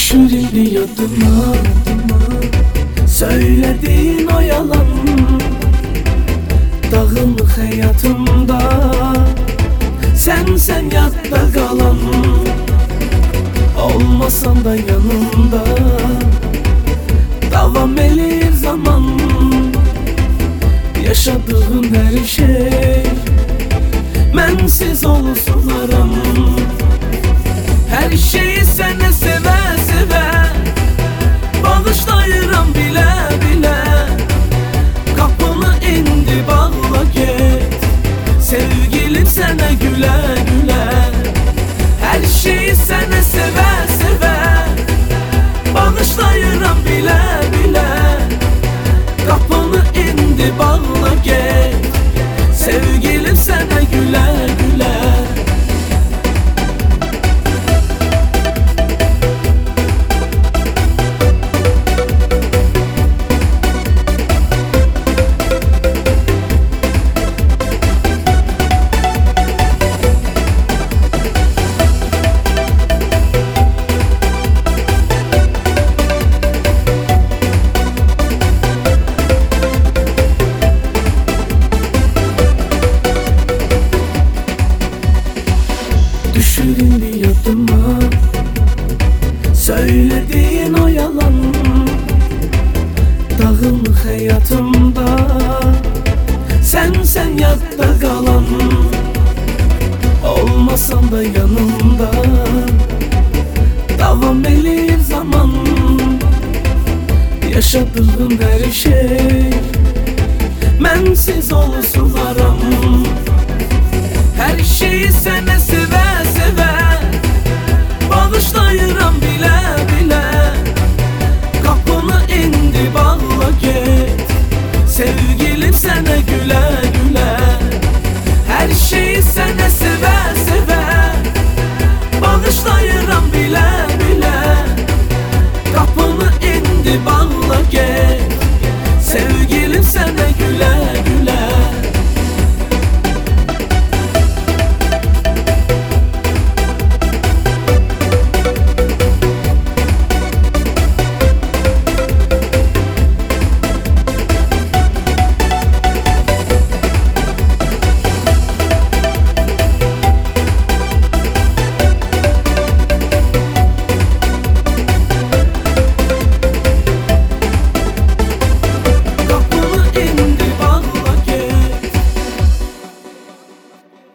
Düşürüldü yadıma söylediğin o yalan, dağılmış hayatımda sen yadda kalan. Olmasan da yanımda devam elir zaman. Yaşadığın her şey mensiz olsun aram. Her şeyi sene seve seve bağışlayıram bile bile. Kapını indi bağla git, sevgilim sana güle güle. Her şeyi sene seve seve bağışlayıram bile bile. Kapını indi bağla git, sevgilim sana güle güle. Düşürüldü yadıma söylediğin o yalan, dağılmış hayatımda sen yadda kalan. Olmasan da yanımda devam elir zaman. Yaşadığın her şey mensiz olsun aram. Her şeyi sene